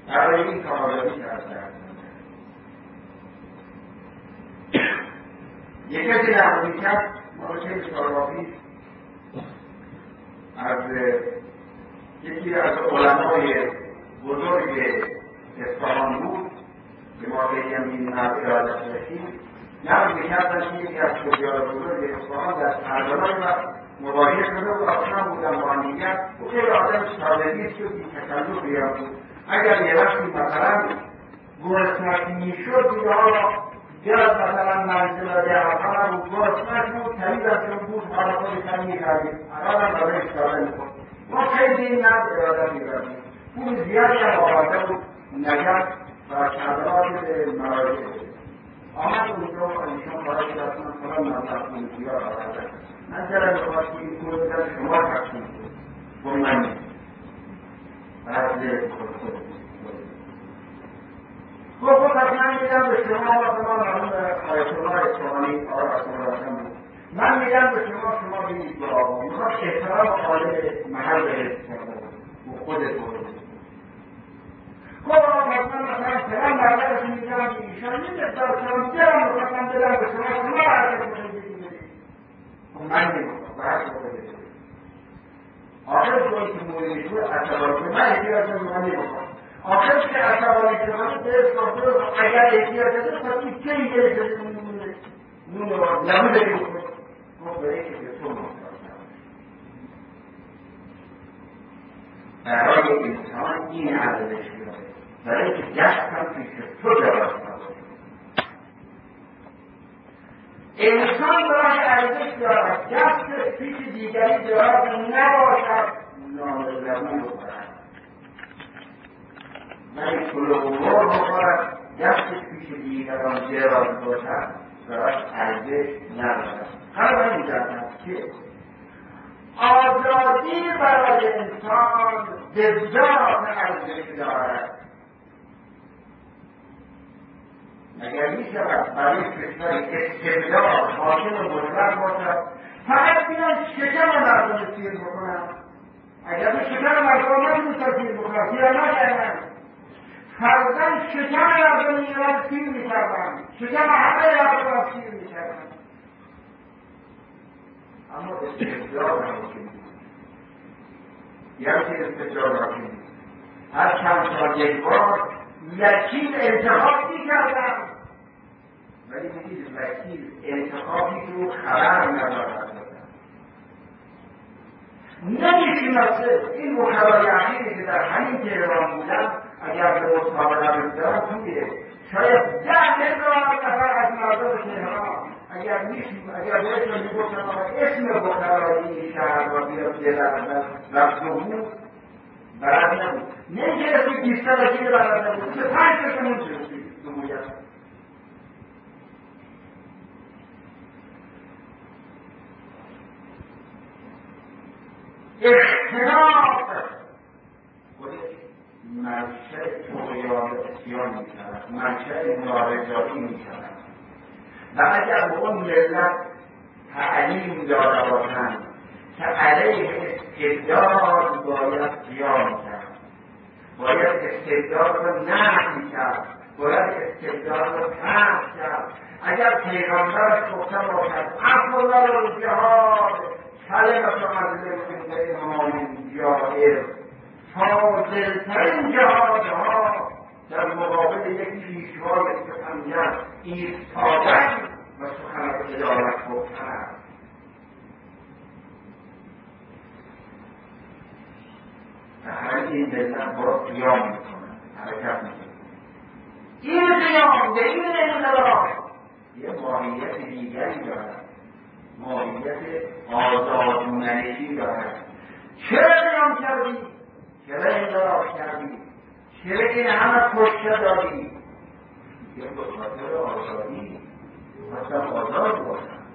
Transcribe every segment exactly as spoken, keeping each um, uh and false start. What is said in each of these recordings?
برای این کارآمدی کردن. یک کسی نقل می‌کرد ما چه سال‌ها از یکی از علمای بزرگ اصفهان بود که ما خیلی هم این مرد ارادت داشتیم، نقل می‌کردن که یکی از تجار بزرگ اصفهان در کربلا و مواجه شده و آشنا بودن با هم دیگر و خیلی آدم سادگی است و بی‌تکلفی هم بود. اگر یه وقتی مثلا گرسنگی می‌شد دیگه ها جد مثلا منزل دهها رو گرسنگ بود تریز از اون بود حالا خودش هم می‌کردیم الان هم برای اشتاده می‌کن. ما خیلی این نرد ارادت می‌کردیم. پول زیادی هم آورده بود نجف و کربلا که مراجع آمد اونجا و ایشان برای دستان فلان مبلغ پول زیاد آورده. من دلم می‌خواست که این پول بدم شما تقسیم کنید. گفت من نیست. بعد زیر خود خود گفت خب پس من میدم به شما مثلا مرحوم آیت الله اصفهانی آقای رسول الله بود. من میدم به شما شما بگید به آقا میخواد احترام قائل محل حفظ کرده و خودت برو. خب آقا پس من مثلا فلان مبلغش میدم به ایشان یه مقدار کم دلم میخواستم بدم به شما شما حرکت میخواید بگید. خب من نمیخوام به هر شما بگید. آخر جایی که موردی شد عصبانی که من احتیاج من نمیخوام. آخر که عصبانی که من به اسم اگر احتیاج داره پس این چه ایده شده نمونه نمونه نمونه نمونه ما برای که به تو محتاج برای انسان این ارزش داره برای که دست هم پیش تو دراز نباشه. انسان برای ارزش دارد دست پیش دیگری دراز نباشد نامزدی بخورد ولی کل امور بخورد دست پیش دیگران دراز باشد براش ارزش ندارد. حالا من می‌دانم که آزادی برای انسان به ذات ارزش دارد. مگر می‌شود برای کشوری استبداد حاکم مطلق باشد فقط بیان شکم مردم سیر بکنن؟ اگر به شکم مردم نمی‌تونن سیر بکنن سیر نکردن فرزن شکم مردم ایران سیر می‌کردن شکم همه مردم سیر می‌کردن اما استبداد حاکم بود. یعنی که استبداد حاکم بود هر چند سال یک بار وکیل انتخاب می‌کردن ولی می‌دید وکیل انتخابی رو خبر ندارد نمی‌شناسه. این وکلای اخیری که در همین تهران بودن اگر به مسابقه بگذارن تویه شاید ده هزار نفر از مردم تهران اگر میشیم اگر بهشون میگفتن اسم وکلای این شهر را بیاد دلت رفت و بود برد نبود نمیشه اسم بیسته وکیل برد نبود مثل پنج کشمون چیزی نموید اختلاف خودش منشأ طغیان اسیان می‌شود منشأ نارضایی می‌شود و اگر به اون ملت تعلیم داده باشند که علیه استبداد باید قیام کرد باید استبداد رو نفی کرد باید استبداد رو کشف کرد اگر پیغمبرش گفته باشد افضل الجهاد کلمة عند امام جائر فاضل‌ترین جهادها در مقابل یک پیشوای ستمگر ایستادن و سخن عدالت گفتن. و همه این ملت با قیام میکنن حرکت میکنن. این قیام به این انقلاب یه ماهیت دیگری دارد ماهیت آزادمندی دارد. چرا قیام کردی؟ چرا انقلاب کردی؟ چرا این همه کشته دادی؟ یه به خاطر آزادی خواستم آزاد باشم.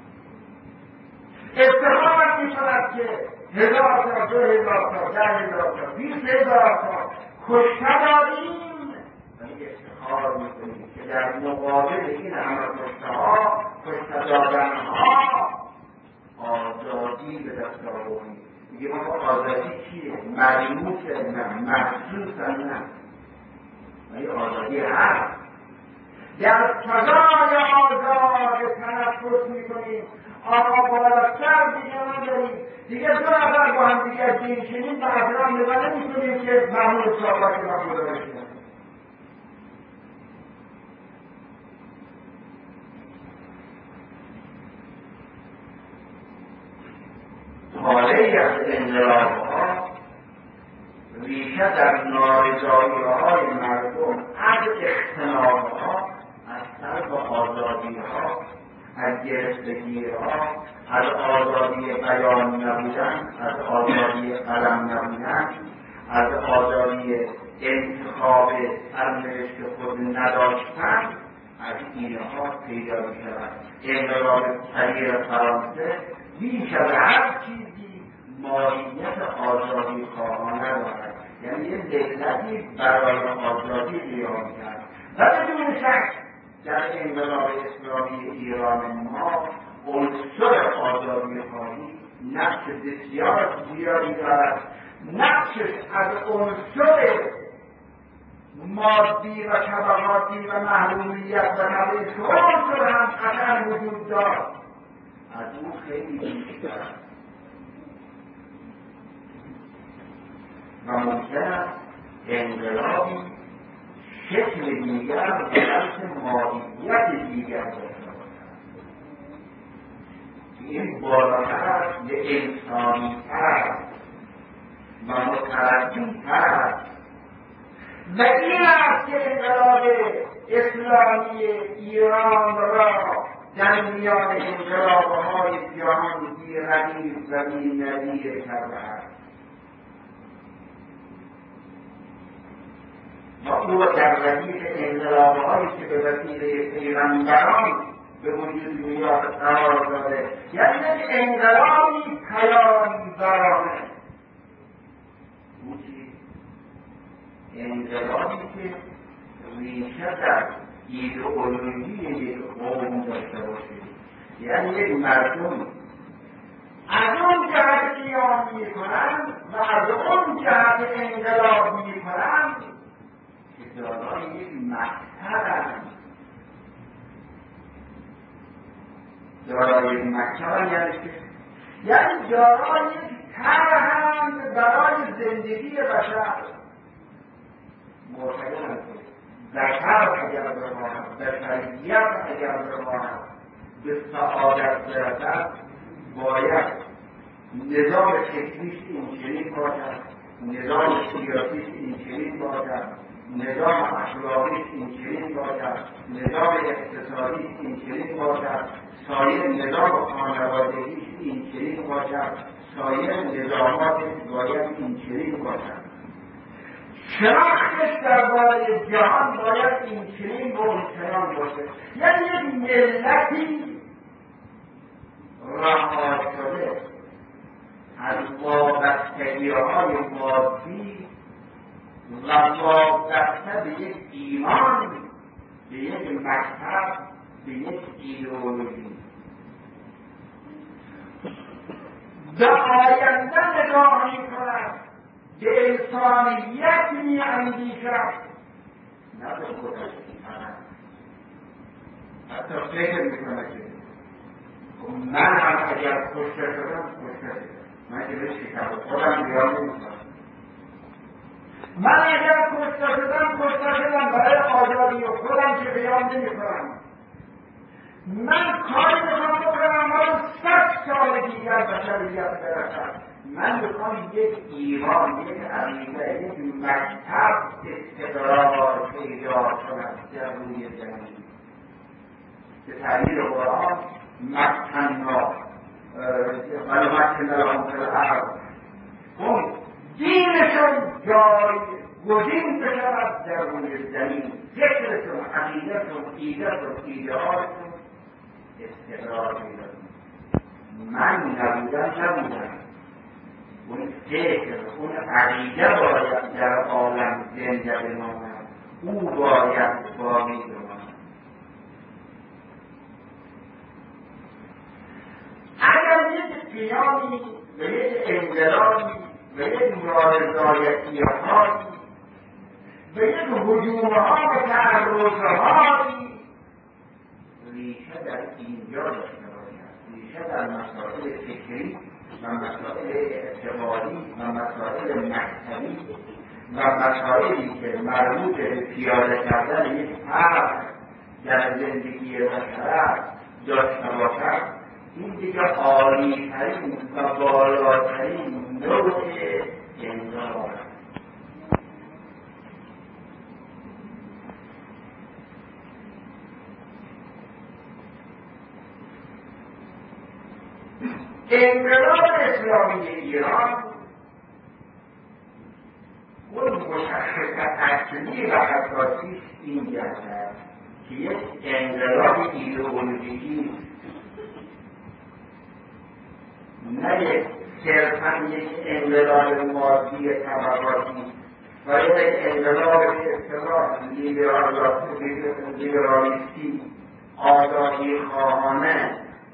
اتفاق می شود که هزار تا دو هزار تا ده هزار تا بیست هزار تا کشته دادیم ولی افتخار میکنیم که در مقابل این همه کشته ها کشته دادن ها آزادی به دست آوردیم. میگه ما آزادی چیه؟ ملموس نه محسوس نه آزادی هست. در فضای آزاد تنفس میکنیم، آقا بالاتر دیگه نداریم، دیگه دو نفر با هم دیگه دین شدیم به اطراف نگاه نمیکنیم که معمول صحبت ما خدا بشیم. حاله از انقلاب‌ها ریشه در نارضایی‌های مردم از اختلاف‌ها، از طرف آزادی‌ها، از گرفتگی‌ها، از آزادی بیان نبودن، از آزادی قلم نبودن، از آزادی انتخاب سرنوشت خود نداشتن، از اینها پیدا می‌شود. انقلاب صغیر فرانسه بیش از هر چیزی ماهیت آزادی خواهانه دارد، یعنی یه دلتی برای آزادی قیام کرد و بدون شک در انقلاب اسلامی ایران ما عنصر آزادی خواهی نقش بسیار زیادی دارد. نقشش از عنصر مادی و طبقاتی و محرومیت و تبعیض که عنصر هم قطعا وجود دارد از اون خیلی بیشتر و ممکن است انقلابی شکل دیگر و بلکه ماهیت دیگر داشته باشد. این بالاتر یه انسانی تر و مترجم تر و این است که انقلاب اسلامی ایران را در میان انقلاب‌های جهان بی رقیب و بی نظیر کرده است و او در ردیف انقلاب‌هایی که به وسیله پیغمبران به وجود میاد قرار داده، یعنی یک انقلابی پیامبرانه. او چی؟ انقلابی که ریشه در ایدئولوژی یک قوم داشته باشه، یعنی یک مردم از اون جهت قیام میکنند و از اون جهت انقلاب میکنند که دارای یک مکتبند. دارای یک مکتبند یعنی که یعنی دارای یک طرحند برای زندگی بشر. معتقدند بشر اگر بخواهد، بشریت اگر بخواهد به سعادت برسد، باید نظام فکریش این چنین باشد، نظام سیاسیش این چنین باشد، نظام اخلاقیش این چنین باشد، نظام اقتصادیش این چنین باشد، سایر نظام خانوادگیش این چنین باشد، سایر نظاماتش باید این چنین باشد. شناختش درباره جهان باید این چنین و اون چنان باشه. یعنی یک ملتی رها شده از وابستگی‌های مادی و وابسته به یک ایمان، به یک مکتب، به یک ایدئولوژی. به آینده نگاه می‌کند، به انسانیت می‌اندیشد، نه به خودش می‌کند. حتی فکر می‌کند که من هم اگر کشته شدم کشته شدم، من که به شکر خودم بیان نمی‌کنم. من اگر کشته شدم کشته شدم برای آزادی خودم که بیان نمی‌کنم. من کاری می‌خوام بکنم ما صد سال دیگر بشریت برسد. من می‌خوام یک ایمان، یک عقیده، یک مکتب استقرار پیدا کند در روی زمین. به تعبیر قرآن مکننا ولی مکن لهم فی الارض، اون دینشون جای گزین بشود در روی زمین، فکرشون، عقیدهشون، ایدهشون، ایده‌هاشون استقرار پیدا کند. من نبودم نبودم، اون فکر، اون عقیده باید در عالم زنده بماند، او باید باقی بماند. اگر یک قیامی و یک انقلابی و یک نارضایتی‌هایی و به یک هجوم‌ها و تعرض‌هایی ریشه در اینجا داشته باشد، ریشه در مسائل فکری و مسائل اعتقادی و مسائل مکتبی و مسائلی که مربوط به پیاده کردن یک فرد در زندگی بشر داشته باشد، این دیگه عالی‌ترین و بالاترین نوع انقلاب است. انقلاب اسلامی ایران اون مشخص اصلی و اساسی این جهت که یک انقلاب ایدئولوژیکی نه یک صرفا یک انقلاب مادی طبقاتی و یک انقلاب به اصطلاح لیبرالیستی آزادی خواهانه،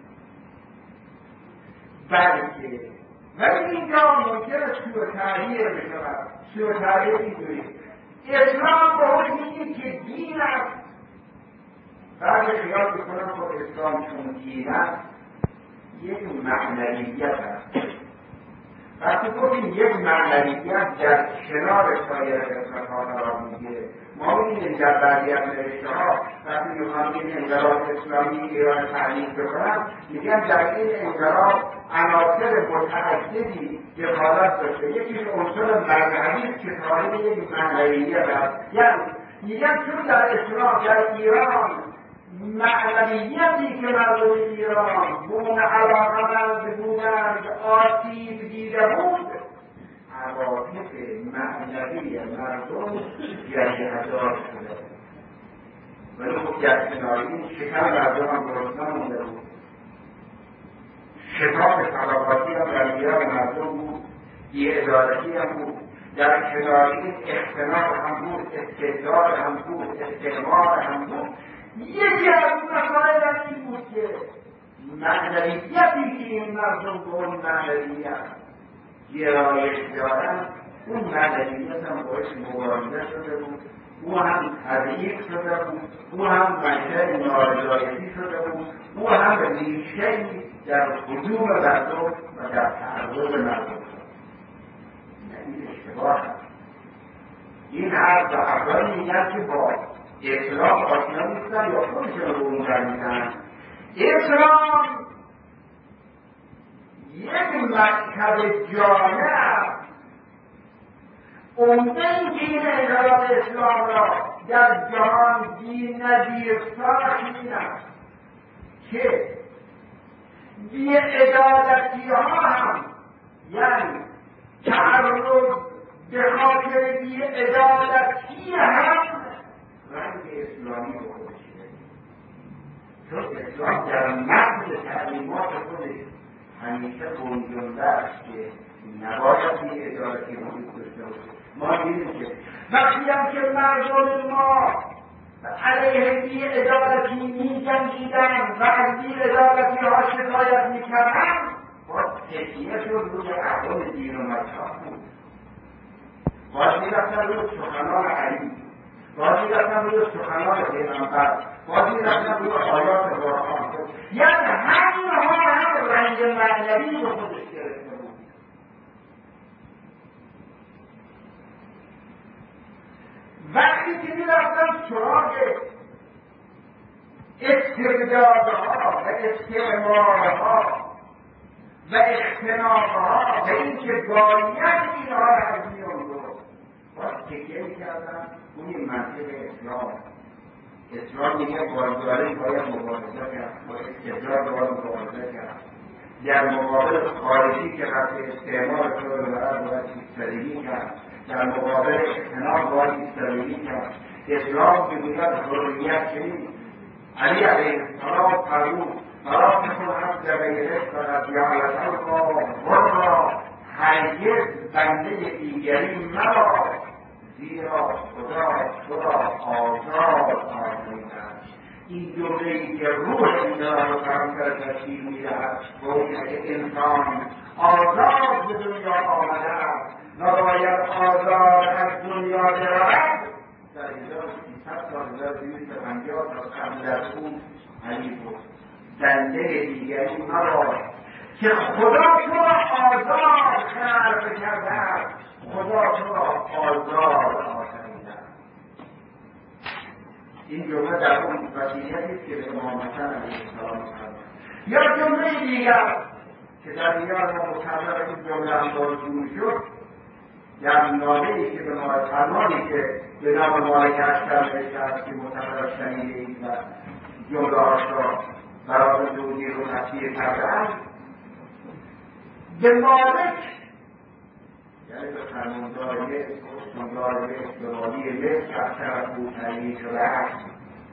بلکه ولی اینجا ممکنه سوء تعبیر بشود. سوء تعبیر اینجوری اسلام به اون میگه که دین است، بعد خیال بکنم خب اسلام چون دین است یک معنویت است. وقتی گفتیم یک معنویت در کنار سایر قسمت‌ها قرار میگیره، ما می‌بینیم در بعضی از نوشته‌ها وقتی می‌خوام این انقلاب اسلامی ایران تعریف بکنم میگن در این انقلاب عناصر متعددی دخالت داشته. یکیش عنصر مذهبی که صاحب یک معنویت است، یعنی میگن چون در اسلام در ایران معنویتی که مردم ایران بون علاقمند بودند آسیب دیده بود، عواطف معنوی مردم جریحه‌دار شده ولی خب در کنار این شکم مردم هم گرسنه مونده بود، شتاب طبقاتی هم در میان مردم بود، بی‌عدالتی هم بود، در کنار این اختناق هم بود، استبداد هم بود، استعمار هم بود. یکی از مسائل این بود که معنویتی که این مردم به اون معنویت گرایش دارند، اون معنویت هم باعث مبارزه شده بود، او هم تضعیف شده بود، او هم منشأ نارضایتی شده بود، او هم ریشه‌ای در هجوم مردم و در تعرض مردم شد. این اشتباه است. این حرف به افرادی میگن که با اسلام آشنا نیستن یا خودشون رو اون میزنن. اسلام یک مکتب جامع است. عمده این که این انقلاب اسلام را در جهان بی نظیر ساخت این است که بی‌عدالتی ها هم، یعنی تعرض به خاطر بی‌عدالتی هم رنگ اسلامی رو خودش دارید، چون اسلام در متن تعلیمات خودش همیشه گنجونده است که نباید بی‌عدالتی وجود داشته باشه. ما دیدیم که وقتی هم که مردم ما علیه بی‌عدالتی می‌جنگیدند و از بی‌عدالتی ها شکایت می‌کردند، باز تکیه شد روی احکام دین و مذهب بود. باز می‌رفتن روی سخنان علی، باز می‌رفتن روی سخنان پیغمبر، باز می‌رفتن روی آیات قرآن. یعنی همین‌ها هم رنگ معنوی به خودش گرفته بود. وقتی که می‌رفتن سراغ استبدادها و استعمارها و اختناقها و این که باید اینها را از میان برد، باز تکیه می‌کردن اون منطق اسلام. اسلام میگه بازداری باید مبارزه کرد، با استبداد باید مبارزه کرد، در مقابل خارجی که رفت استعمار تو رو برد باید ایستادگی کرد، در مقابل اختناق باید ایستادگی کرد. اسلام میگوید حریت چنین. علی علیه السلام فرمود فلا تکن عبد غیرک فقد جعلک الله حرا، هرگز بنده دیگری مباش، زیرا خدا تو را آزاد آفریده است. این جمله‌ای که روح انقلاب رو فراتر تشکیل می‌دهد گوید که انسان آزاد به دنیا آمده است و باید آزاد از دنیا برود، هزار و سیصد سال هزار و دویست و پنجاه تا قبل از اون علی بود دنده دیگری مباد که خدا تو را آزاد خلق کرده است، خدا تو را آزاد آفریده است. این جمله در اون وصیتی است که به امام حسن علیه السلام فرمود. یا جمله دیگر که در میان ما مکرر این جمله هم بازجوی شد در نامه‌ای که به ما فرمانی که به نام مالک اشتر نوشته است که مکرر شنیده اید و جمله‌هاش را برای توضیح رو تصویر کرده‌اند، به مالک یعنی به فرماندار مصر، استاندار مصر، به والی مصر از طرف او تعیین شده است.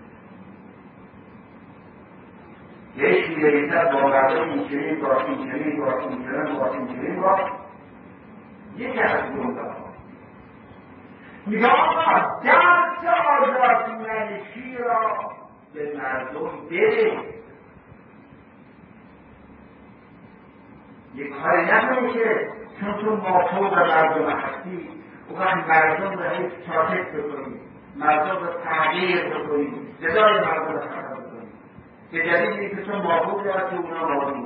یک شیره‌ای‌تر با مردم این چنین باش، این چنین باش، این چنین باش، این چنین باش. یکی از جمله‌ها میگه آقا درس آزادمندی را به مردم بده. یک کاری نکنی که چون تو مافوق مردم هستی اون مردم را هیچ ساکت بکنی، مردم را تغییر بکنی، صدای مردم را خطا بکنی به دلیل اینکه تو مافوقی هستی اونا مافوق.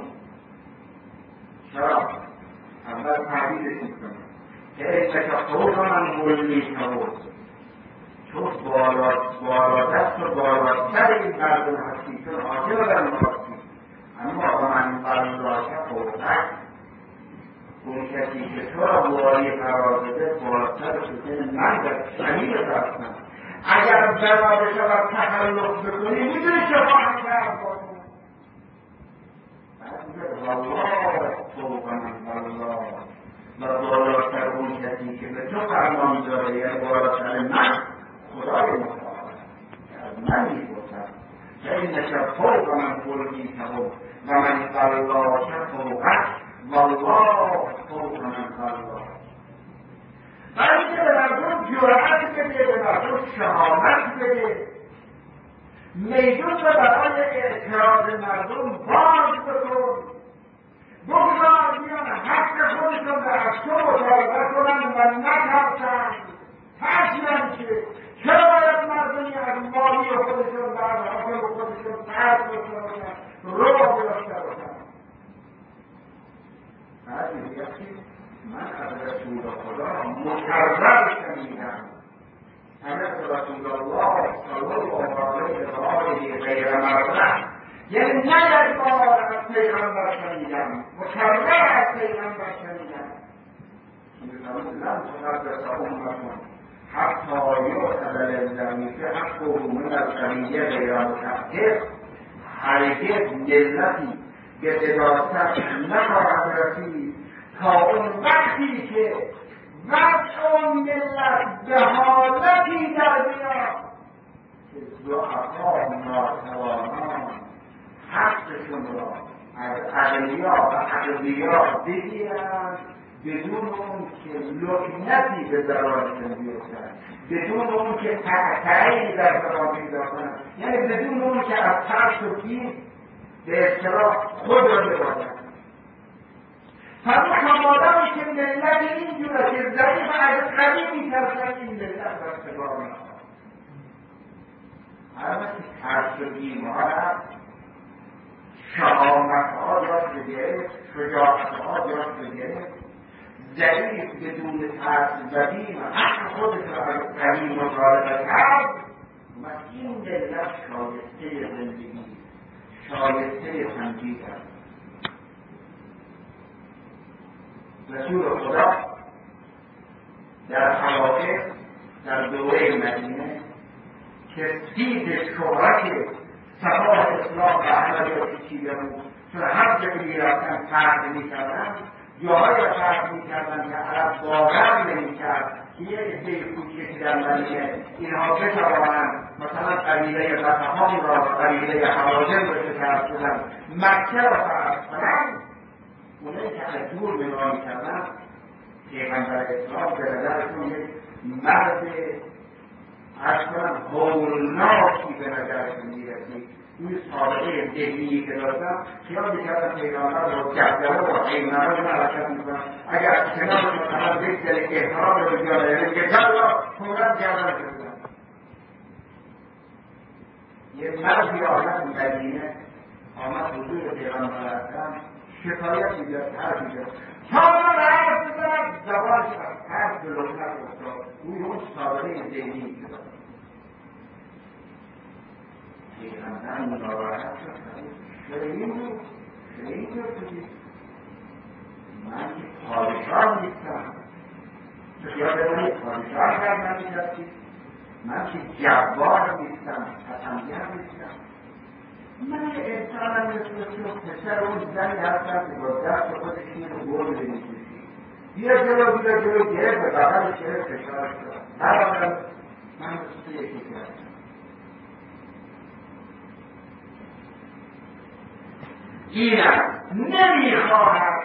چرا؟ اول تغییرش میکنی که اینکه فوق من مولمی نبود، چون بالا دست و بالا سر این مردم هستی، چون حاکم در اون هستی. اما من بلناکه فوقت اون کسی که تو را والی قرار بده بالاتر شده من در شمیر هستم. اگر بنا بشود تخلف بکنی میدونی چه خواهد کرد باید میگه والله فوق من والله و بالاتر اون کسی که به تو فرمان داره یعنی بالاتر من خدای متعال از من میپرسم که این نشد فوق من فوقی تبود و من بلاک فوقت والله فوق من بلاک. برای که به مردم جرأت بده، به مردم شهامت بده، میدون رو برای اعتراض مردم باز بکن، بگذار بیان حق خودشون به از تو مطالبه کنن و نترسن، ترسیدن که چرا باید مردمی از مالی خودشون و از حاکم خودشون ترس داشته باشن، رو داشته باشن. بعد میگه من از رسول خدا مکرر شنیدم سمعت رسول الله صلی الله علیه و آله غیر مرة، یعنی نه یک بار از پیغمبر شنیدم، مکرر از پیغمبر شنیدم. میفرمود لم تقدس امتون حتی یؤخذ للذی که حقه من القوی غیر متحقق. هرگز ملتی به قداست نخواهد رسید تا اون وقتی که وضع ملت به حالتی در بیاد که ضعفا ناتوانان حقشون را از اغنیا و اغبیا بگیرند بدون اون که لکنتی به زبانشون بیفتند، بدون اون که تقطعی در زبان پیدا کنند، یعنی بدون اون که از ترس و تیز به اصطلاح خود را ببازند. فرمود مادامی که ملت اینجوره که ضعیف از قوی میترسن این ملت رستگار نخواهد. هر وقتی ترس و بیمار شهامتها جاش بگرفت، شجاعتها جاش بگرفت، ضعیف بدون ترس و بیم حق خودش را از قوی مطالبه کرد و این ملت شایسته زندگی، شایسته تمجید است. رسول خدا در حواقع در دوره مدینه که دید شهرت صفای اسلام و احمدیت چیده بود، چون هر جا که میرفتن فرد میکردن، جاهای را فرد میکردن که عرب باور نمیکرد که یک عده کوچکی در مدینه اینها بتوانند مثلا قبیله غطفان را قبیله هوازن را شکست بدن، مکه را فرد کنند. اونایی که از دور نگاه میکردن پیغمبر اسلام به نظرشون یک مرد از کنم هولناکی به نظرشون میرسید. این سابقه ذهنی که داشتن خیال میکردن پیغمبر با جهدره و حیمنه حرکت میکنن. اگر از کنار مثلا یک دل احترام رو بگیانه میگه جلا فورا گردن بزنن. یه مردی آمد مدینه، آمد حضور پیغمبر اکرم، شکایت می‌کرد، حرف می‌زد. تا من حرف بزنم زبانش از حرف به لکنت افتاد. روی اون سابقه ذهنی می‌کرد. پیغمبر ناراحت شد. چرا این بود؟ چرا این بود؟ من که پادشاه نیستم. تو خیال من پادشاه کردن می‌کردی؟ من که جبار نیستم، ستمگر نیستم. من یه انسانم مثل تو، پسر اون زنی هستم که با دست خودش این رو گل بمیشیدی. بیا جلو بیا جلو گرفت و بغلش گرفت فشارش داد. برادرم من مثل تو یکی کردم. اینم نمیخواهد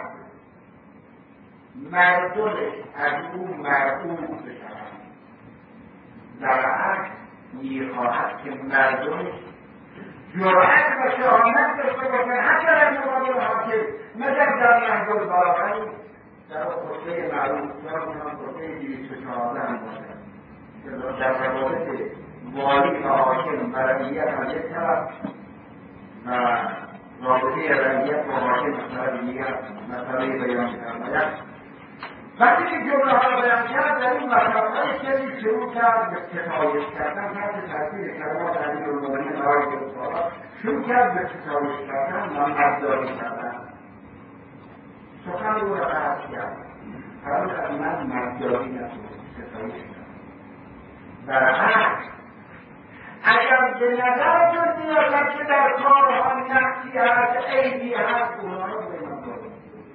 مردمش از اون مرعوب بشوند. در عکس میخواهد که مردمش جرأت و شهامت داشته باشن حتی در مقابل حاکم، مگر در نهج البلاغه در خطبه معروف دارم خطبه دویست و چهارده هم باشد که در روابط والی و حاکم و رعیت از یک طرف و رابطه رعیت و حاکم از طرف دیگر مسئله بیان می‌فرماید. وقتی که جمله ها را بیان کرد در این مسئله کسی شروع کرد به ستایش کردن تحت تاثیر کلمات امیرالمومنین آقای دکتر شروع کرد به ستایش کردن و مداری کردن. سخن او را قطع کرد. فراموش از من مداری نشد، ستایش کرد. برعکس اگر به نظرتون میاد که در کارها نقصی هست، عیبی هست، اونها را به من دارید.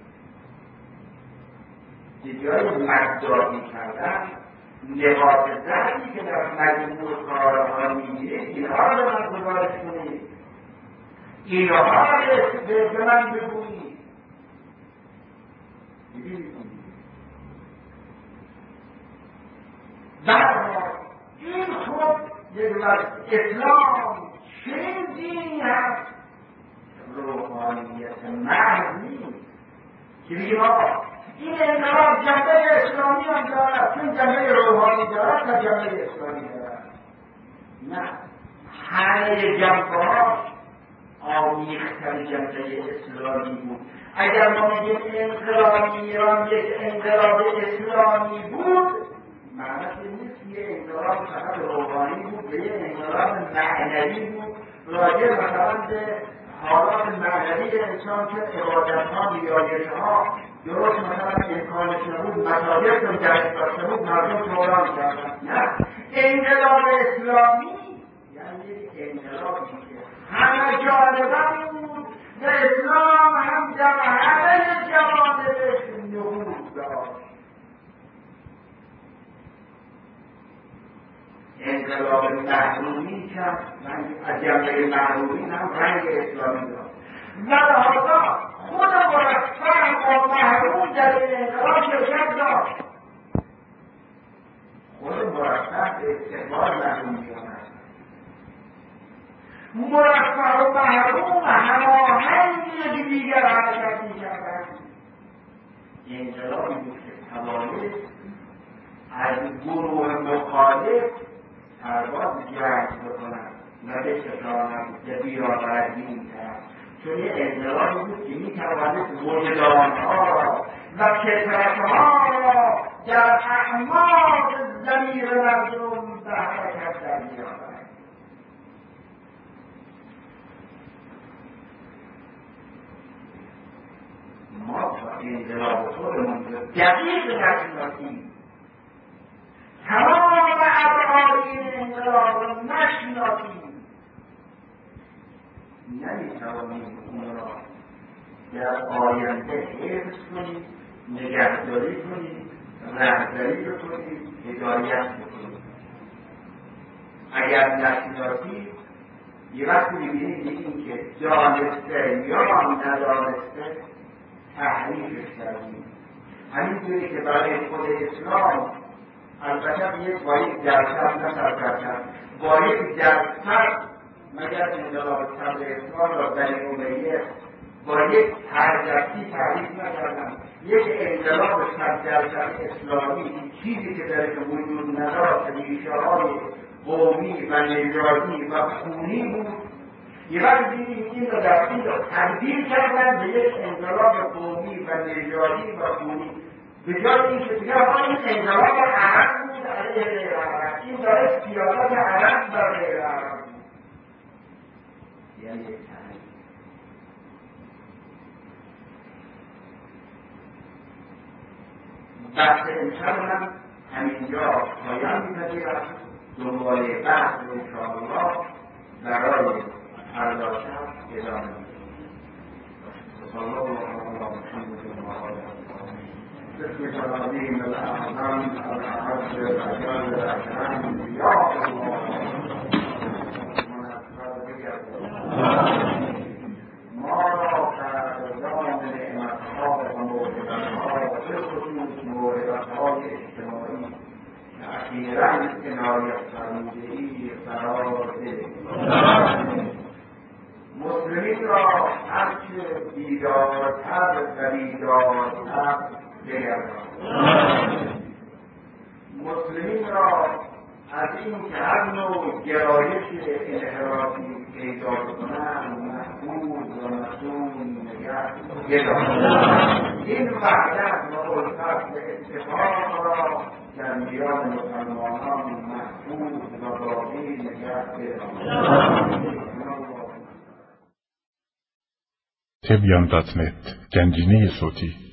جای مداری کردن لباس ضعفی که در مجموع کارها میگیرید اینها را به من گزارش کنید، اینها را به من بگویید. در این خود یک وقت اسلام چنین دینی هست روحانیت محض نیست که بگیم آقا این انقلاب جنبه اسلامی هم دارد، چون جنبه روحانی دارد تا جنبه اسلامی دارد. نه، همه جنبه ها آمیختر جنبه اسلامی بود. اگر ما میگیم انقلاب ایران یک انقلاب اسلامی بود، معنیش نیست یه انقلاب فقط روحانی بود و یه انقلاب معنوی بود راجع مثلا به حالات معنوی انسان که عبادت‌ها، نیایش‌ها درست مثلا امکانش نبود، مصادیق رو درک داشته بود، مردم توران کردن. نه، انقلاب اسلامی یعنی یک انقلابی که همه جانبه بود و اسلام هم در همه جوانبش نفوذ داشت. انقلاب محرومی کرد، از جنبه محرومی هم رنگ اسلامی داشت. لذا خود مرفه و محروم در این انقلاب شرکت داشت. خود مرفه به استقبال محرومیان است. مرفه و محروم هماهنگ یکی دیگر حرکت می‌کردند. انقلابی بود که توانست از گروه مخالف پرواز جنگ بکنند و بشکانند و بیاورگیم کرد. چون یه انقلابی بود که می‌توانست وجدان‌ها و فطرت‌ها را در اعماق ضمیر مردم به حرکت در بیاورد. ما با انقلاب خودمون دقیق نشناسیم، تمام ابعاد این انقلاب را نشناسیم، نمی‌توانیم اون را در آینده حفظ کنیم، نگهداری کنیم، رهبری کنیم، هدایت کنیم. اگر نشناسیم یه وقتی می‌بینید این که دانسته یا ندانسته تحریفش کردیم. همینطوری که برای خود اسلام البته یک با یک درصد نصر کردن با یک درصد مگر انقلاب صدر اسلام را بنی امیه با یک هرجستی تعریف نکردن. یک انقلاب صد درصد اسلامی چیزی که درش وجود نداشت، ریشه‌های قومی و نژادی و خونی بود. یه وقت دیدیم این رو در این رو تبدیل کردن به یک انقلاب قومی و نژادی و خونی. به جای این که بگم این انقلاب عرب بود علیه غیر عرب، این داره سیاست عرب بر غیر عرب بود. یعنی یک تغییر. بحث امشب من همینجا پایان می‌پذیرم. دنباله بحث انشاءالله برای فردا شب ادامه می‌دهیم. صلی الله علی محمد و آله بسم جلالیم الاعظم الأعز الأجل الأكرم یا الله منصر بگرد ما را قدردان نعمتها و موهبتها و بخصوص موهبتهای اجتماعی اخیراً عنایت فرموده‌ای قرار ده. مسلمین را هرچه بیدارتر و بیدارتر بگردان. مسلمین را از این که هر نوع گرایش انحرافی پیدا کنند محفوظ و مصون نگه بدارند. این وحدت و الفت و اتفاق را در میان مسلمانان محفوظ و باقی نگه بدارند. تبیان دات نت گنجینه صوتی